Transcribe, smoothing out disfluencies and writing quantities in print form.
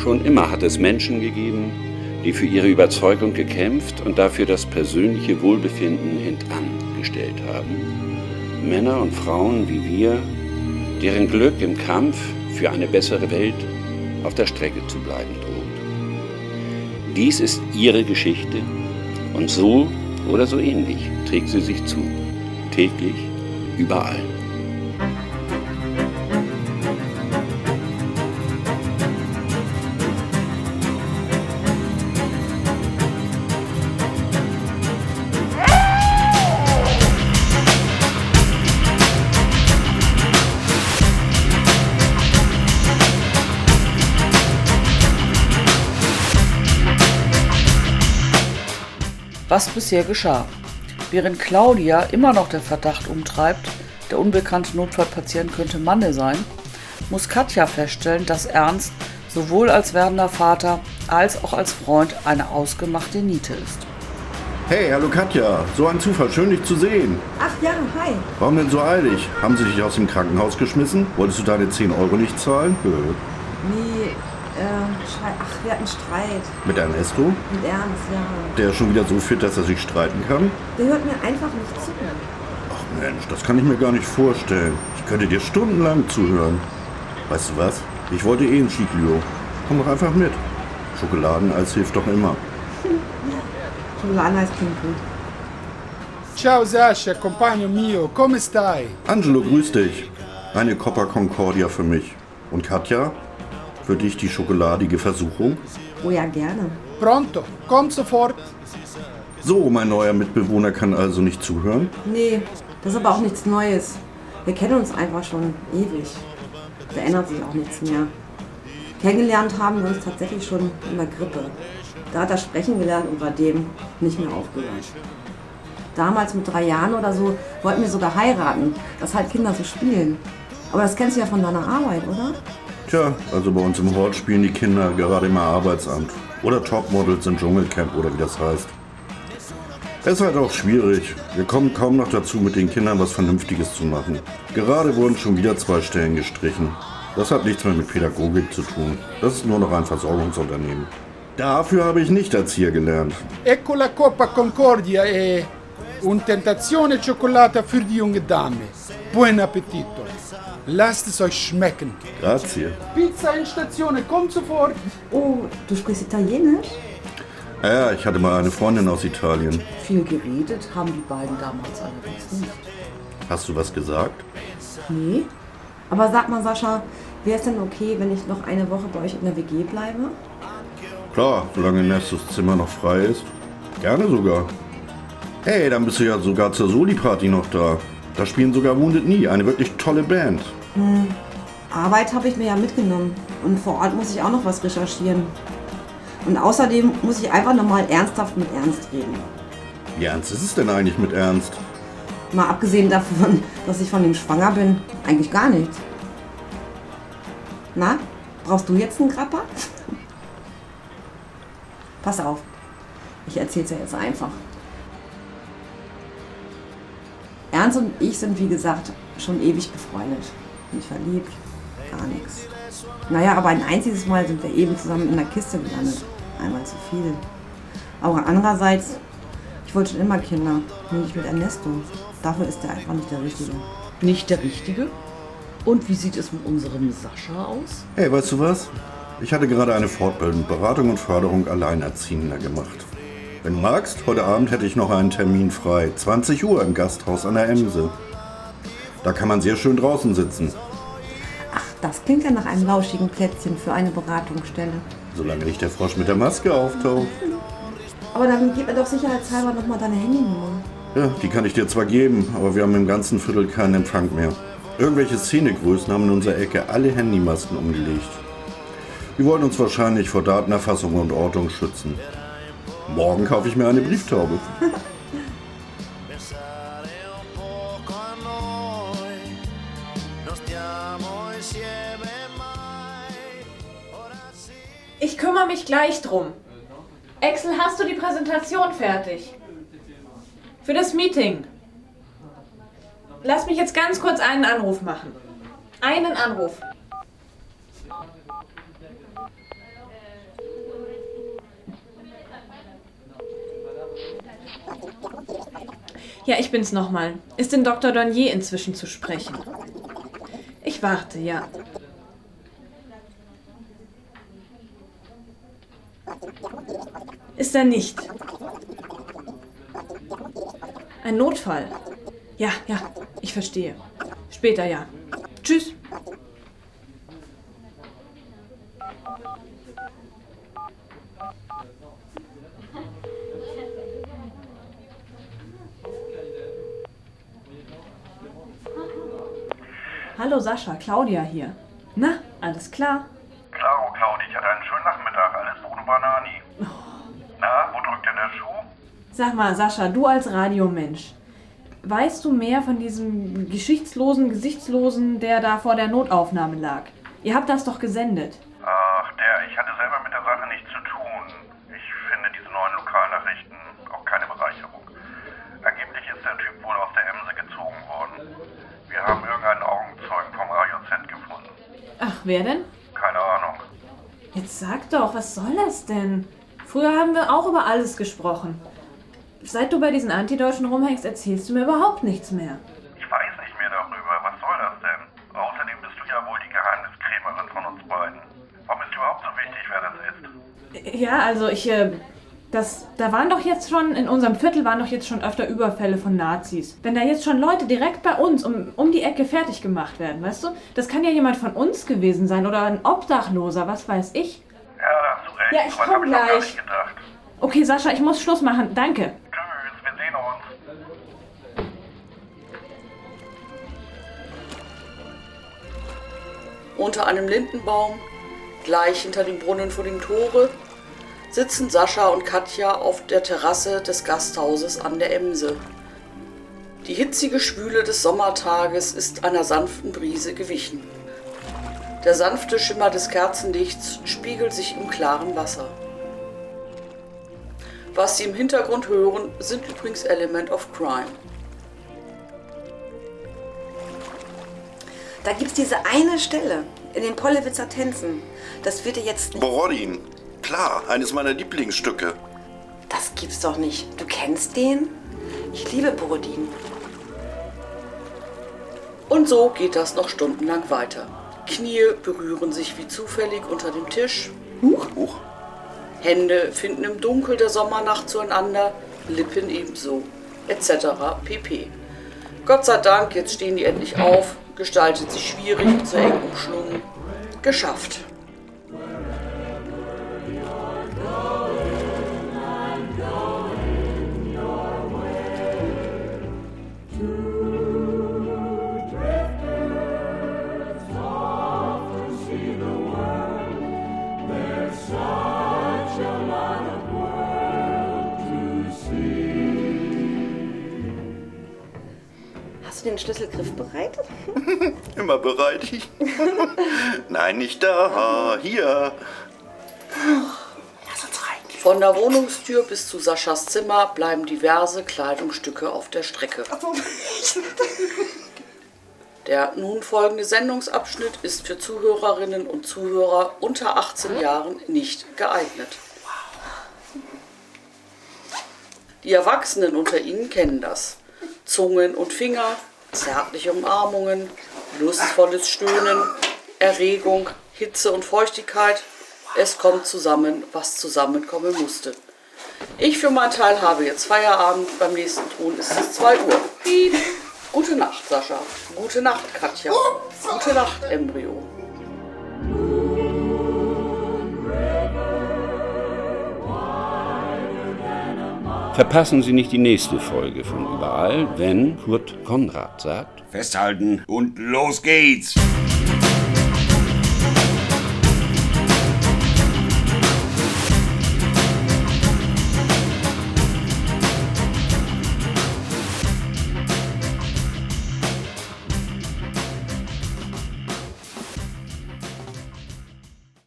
Schon immer hat es Menschen gegeben, die für ihre Überzeugung gekämpft und dafür das persönliche Wohlbefinden hintangestellt haben. Männer und Frauen wie wir, deren Glück im Kampf für eine bessere Welt auf der Strecke zu bleiben droht. Dies ist ihre Geschichte und so oder so ähnlich trägt sie sich zu. Täglich, überall. Was bisher geschah. Während Claudia immer noch der Verdacht umtreibt, der unbekannte Notfallpatient könnte Manne sein, muss Katja feststellen, dass Ernst sowohl als werdender Vater als auch als Freund eine ausgemachte Niete ist. Hey, hallo Katja, so ein Zufall, schön dich zu sehen. Ach ja, hi. Warum denn so eilig? Haben sie dich aus dem Krankenhaus geschmissen? Wolltest du deine 10 Euro nicht zahlen? Nee, wir hatten Streit. Mit Ernesto? Mit Ernst, ja. Der ist schon wieder so fit, dass er sich streiten kann? Der hört mir einfach nicht zu. Ach Mensch, das kann ich mir gar nicht vorstellen. Ich könnte dir stundenlang zuhören. Weißt du was? Ich wollte ein Chiclio. Komm doch einfach mit. Schokoladeneis hilft doch immer. Schokoladeneis klingt gut. Ciao Sascha, compagno mio, come stai? Angelo, grüß dich. Eine Coppa Concordia für mich. Und Katja? Für dich die schokoladige Versuchung? Oh ja, gerne. Pronto, komm sofort. So, mein neuer Mitbewohner kann also nicht zuhören? Nee, das ist aber auch nichts Neues. Wir kennen uns einfach schon ewig. Da ändert sich auch nichts mehr. Kennengelernt haben wir uns tatsächlich schon in der Grippe. Da hat er sprechen gelernt und bei dem nicht mehr aufgehört. Damals mit 3 Jahren oder so wollten wir sogar heiraten, dass halt Kinder so spielen. Aber das kennst du ja von deiner Arbeit, oder? Tja, also bei uns im Hort spielen die Kinder gerade im Arbeitsamt. Oder Topmodels im Dschungelcamp oder wie das heißt. Es ist halt auch schwierig. Wir kommen kaum noch dazu, mit den Kindern was Vernünftiges zu machen. Gerade wurden schon wieder 2 Stellen gestrichen. Das hat nichts mehr mit Pädagogik zu tun. Das ist nur noch ein Versorgungsunternehmen. Dafür habe ich nicht Erzieher gelernt. Ecco la Coppa Concordia e un tentazione cioccolata für die junge Dame. Buon appetito. Lasst es euch schmecken. Grazie. Pizza in Station, kommt sofort. Oh, du sprichst Italienisch? Ja, ich hatte mal eine Freundin aus Italien. Viel geredet haben die beiden damals allerdings nicht. Hast du was gesagt? Nee. Aber sag mal, Sascha, wäre es denn okay, wenn ich noch eine Woche bei euch in der WG bleibe? Klar, solange Nestos Zimmer noch frei ist. Gerne sogar. Hey, dann bist du ja sogar zur Soli-Party noch da. Da spielen sogar Wounded Knee, eine wirklich tolle Band. Arbeit habe ich mir ja mitgenommen. Und vor Ort muss ich auch noch was recherchieren. Und außerdem muss ich einfach nochmal ernsthaft mit Ernst reden. Wie ernst ist es denn eigentlich mit Ernst? Mal abgesehen davon, dass ich von ihm schwanger bin, eigentlich gar nichts. Na, brauchst du jetzt einen Grappa? Pass auf, ich erzähl's ja jetzt einfach. Ernst und ich sind, wie gesagt, schon ewig befreundet. Nicht verliebt, gar nichts. Naja, aber ein einziges Mal sind wir eben zusammen in der Kiste gelandet. Einmal zu viel. Aber andererseits, ich wollte schon immer Kinder, nur nicht mit Ernesto. Dafür ist er einfach nicht der Richtige. Nicht der Richtige? Und wie sieht es mit unserem Sascha aus? Hey, weißt du was? Ich hatte gerade eine Fortbildung, Beratung und Förderung Alleinerziehender gemacht. Wenn du magst, heute Abend hätte ich noch einen Termin frei. 20 Uhr im Gasthaus an der Emse. Da kann man sehr schön draußen sitzen. Ach, das klingt ja nach einem lauschigen Plätzchen für eine Beratungsstelle. Solange nicht der Frosch mit der Maske auftaucht. Aber dann gib mir doch sicherheitshalber nochmal deine Handynummer. Ja, die kann ich dir zwar geben, aber wir haben im ganzen Viertel keinen Empfang mehr. Irgendwelche Szenegrößen haben in unserer Ecke alle Handymasken umgelegt. Wir wollen uns wahrscheinlich vor Datenerfassung und Ortung schützen. Morgen kaufe ich mir eine Brieftaube. Ich kümmere mich gleich drum. Axel, hast du die Präsentation fertig? Für das Meeting. Lass mich jetzt ganz kurz einen Anruf machen. Einen Anruf. Ja, ich bin's nochmal. Ist denn Dr. Dornier inzwischen zu sprechen? Ich warte, ja. Ist er nicht? Ein Notfall? Ja, ich verstehe. Später, ja. Tschüss. Hallo Sascha, Claudia hier. Na, alles klar? Klaro, Claudi, ich hatte einen schönen Nachmittag. Alles ohne Banani. Na, wo drückt denn der Schuh? Sag mal, Sascha, du als Radiomensch, weißt du mehr von diesem geschichtslosen, gesichtslosen, der da vor der Notaufnahme lag? Ihr habt das doch gesendet. Ach, ich hatte selber mit der Sache nichts zu tun. Ich finde diese neuen Lokalnachrichten auch keine Bereicherung. Angeblich ist der Typ wohl aus der Emse gezogen worden. Wir haben irgendeinen Augenzeugen vom Radio Z gefunden. Ach, wer denn? Keine Ahnung. Jetzt sag doch, was soll das denn? Früher haben wir auch über alles gesprochen. Seit du bei diesen Antideutschen rumhängst, erzählst du mir überhaupt nichts mehr. Ich weiß nicht mehr darüber. Was soll das denn? Außerdem bist du ja wohl die Geheimniskrämerin von uns beiden. Warum ist überhaupt so wichtig, wer das ist? Ja, also da waren doch jetzt schon, in unserem Viertel waren doch jetzt schon öfter Überfälle von Nazis. Wenn da jetzt schon Leute direkt bei uns um die Ecke fertig gemacht werden, weißt du? Das kann ja jemand von uns gewesen sein oder ein Obdachloser, was weiß ich. Ja, da hast du recht. Ja, ich Was komm hab ich noch gar gleich. nicht gedacht. Okay, Sascha, ich muss Schluss machen. Danke. Tschüss, wir sehen uns. Unter einem Lindenbaum, gleich hinter dem Brunnen vor dem Tore, sitzen Sascha und Katja auf der Terrasse des Gasthauses an der Emse. Die hitzige Schwüle des Sommertages ist einer sanften Brise gewichen. Der sanfte Schimmer des Kerzenlichts spiegelt sich im klaren Wasser. Was Sie im Hintergrund hören, sind übrigens Element of Crime. Da gibt's diese eine Stelle in den Pollewitzer Tänzen. Das wird dir jetzt nicht... Borodin. Klar, eines meiner Lieblingsstücke. Das gibt's doch nicht. Du kennst den? Ich liebe Borodin. Und so geht das noch stundenlang weiter. Knie berühren sich wie zufällig unter dem Tisch. Huch. Hände finden im Dunkel der Sommernacht zueinander, Lippen ebenso, etc. pp. Gott sei Dank, jetzt stehen die endlich auf, gestaltet sich schwierig und zu eng umschlungen. Geschafft. Hast du den Schlüsselgriff bereit? Immer bereit. Nein, nicht da. Hier. Lass uns rein. Von der Wohnungstür bis zu Saschas Zimmer bleiben diverse Kleidungsstücke auf der Strecke. Der nun folgende Sendungsabschnitt ist für Zuhörerinnen und Zuhörer unter 18 Jahren nicht geeignet. Die Erwachsenen unter Ihnen kennen das. Zungen und Finger, zärtliche Umarmungen, lustvolles Stöhnen, Erregung, Hitze und Feuchtigkeit. Es kommt zusammen, was zusammenkommen musste. Ich für meinen Teil habe jetzt Feierabend. Beim nächsten Ton ist es 2 Uhr. Piep. Gute Nacht, Sascha. Gute Nacht, Katja. Gute Nacht, Embryo. Verpassen Sie nicht die nächste Folge von Überall, wenn Kurt Konrad sagt: Festhalten und los geht's!